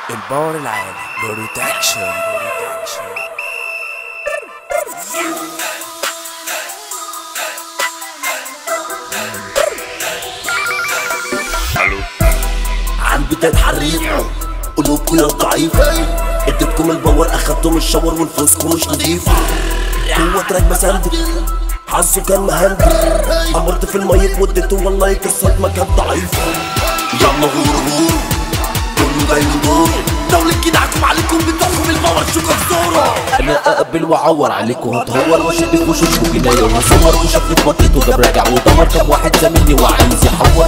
الباور العالي بروتكشن. عالبداية حريف قلوبكم يا ضعيفة، اديتكم الباور اخدتم الشاور ونفوسكم مش نضيفة. هو تراك بسندك حظه كان مهندك، عبرت في المايك وديته والله الصدمة كانت ضعيفة. يلا غور كله جاي من دور دولة جدعكم عليكم بتوعكم الباور شوكة بزورة. انا اقبل واعور عليكم هتهور واشد في وشوشكم جناية وهصور وشافني في منطقته جاب راجع ودور. كم واحد زميلني وعايز يحور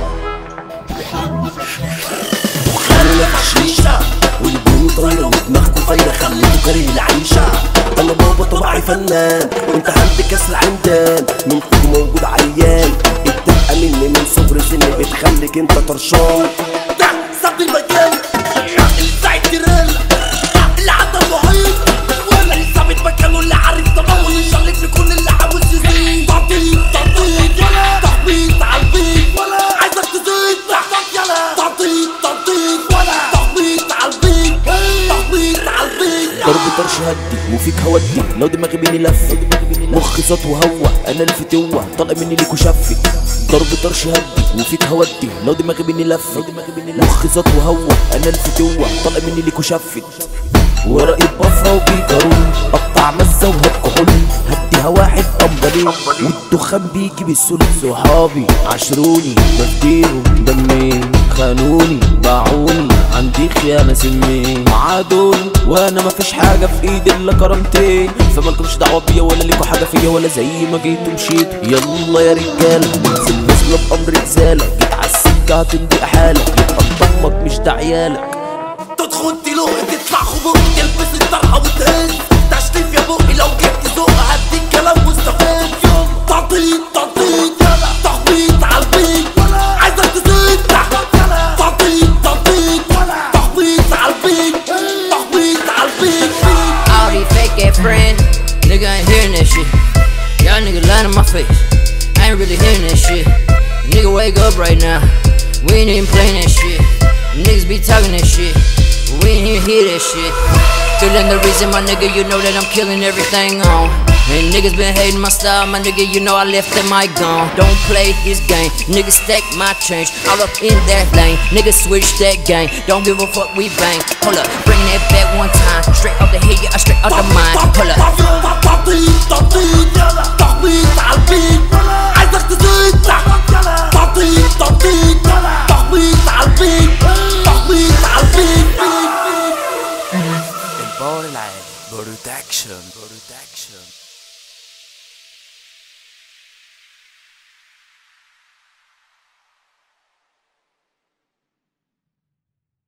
وخلينا في حشيشة والبنون طايرة ودماغكم فايرة خليكوا كاره العيشة. انا بابا طبعي فنان وانت عندك كاس العمدان، منكم موجود عيان الدقة مني من صغر سني بتخليك انت طرشان. ده صد المجال اللي ساعد ترال اللي عدى المحيط ولا اللي ثابت مكانه اللي عارف طبعه واللي يشلك في كل اللي عاوز يزيد. تنطيط يلا تخبيط عالبيت ولا عايزك تزيد يلا تنطيط ولا تخبيط عالبيت تخبيط عالبيت. ضرب طرش هدي وفيك هودي لو دماغي بيني لفت مخي زط وهوى انا الفتوة طلق مني ليك وشفت. ضرب طرش هدي وفيك هودي لو دماغي بيني لفت مخي زط وهوى انا الفتوة طلق مني ليك وشفت. ورقي بفرة وبيكرون قطع مزة وهب كحول هديها واحد طنبلين والدخان بيجي بالسل. صحابي عشروني بفديهم دمين خانوني باعوني عندي خيانة سمين عادوني وانا مفيش حاجة في ايدي الا كرامتين. فمالكمش دعوة بيا ولا ليكوا حاجة فيا ولا زي ما جيتوا مشيتوا. يلا يا رجالة ننزل نزلة بأمر رسالة جيت عالسكة هتمضي احالة يبقى نضمك مش ده عيالك. تدخل تلوق تطلع خبوق تلبس الطرحة وتهز تشريف يا بوقي لو جبت ذوق هديك كلام مستفز. تنطيط يلا تخبيط عالبيت عايزك تزيد تنطيط تخبيط عالبيت تخبيط عالبيت. All these fake ass friends, nigga ain't hearing that shit. Y'all nigga lying in my face, I ain't really hearing that shit. Nigga wake up right now, we ain't even playing that shit. Niggas be talking that shit, but we ain't even hear that shit. So then the reason, my nigga, you know that I'm killing everything on. And niggas been hating my style, my nigga, you know I left that mic gone. Don't play this game, niggas stack my change all up in that lane. Niggas switch that game, don't give a fuck, we bang. Hold up, bring that back one time, straight up the head, yeah, straight up the mind. Hold up. تنطيط يلا تخبيط عالبيت عايزك تزيد تنطيط تخبيط عالبيت تخبيط عالبيت. الباور العالي بروتكشن.